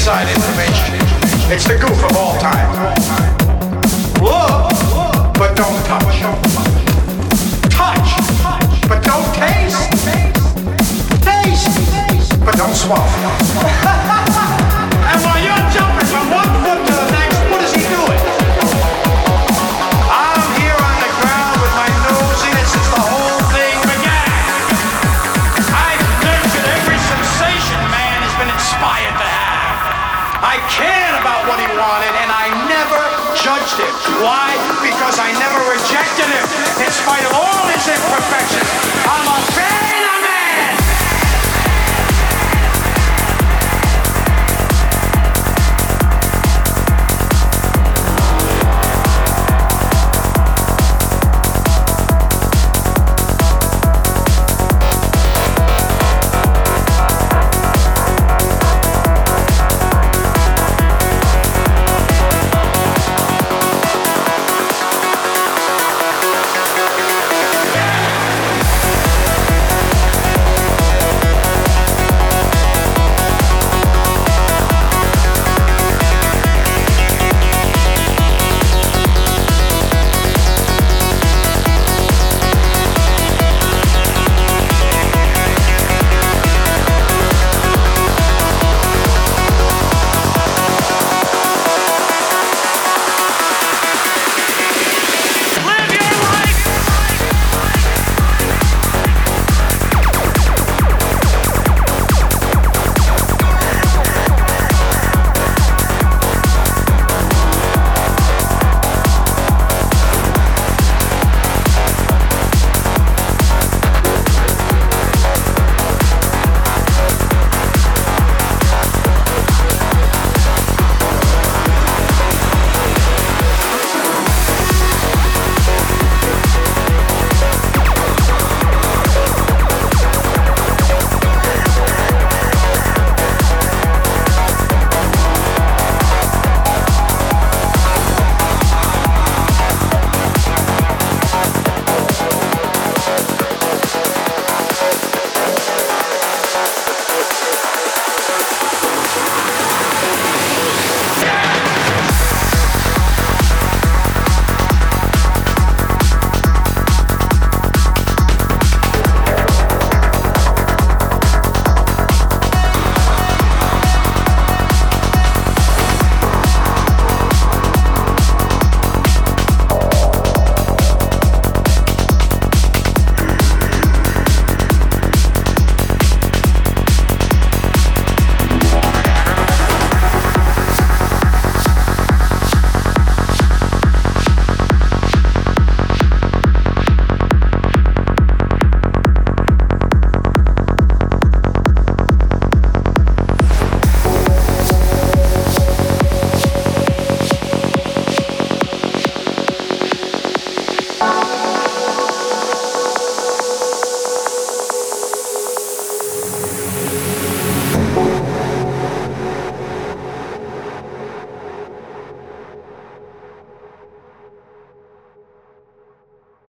inside information. It's the goof of all time. Look, but don't touch. Touch, but don't taste. Taste, but don't swallow. And while you're jumping from one foot to the next, what is he doing? I'm here on the ground with my nose in it since the whole thing began. I've nurtured every sensation man has been inspired to have. I cared about what he wanted and I never judged him. Why? Because I never rejected him in spite of all his imperfections. I'm a fan.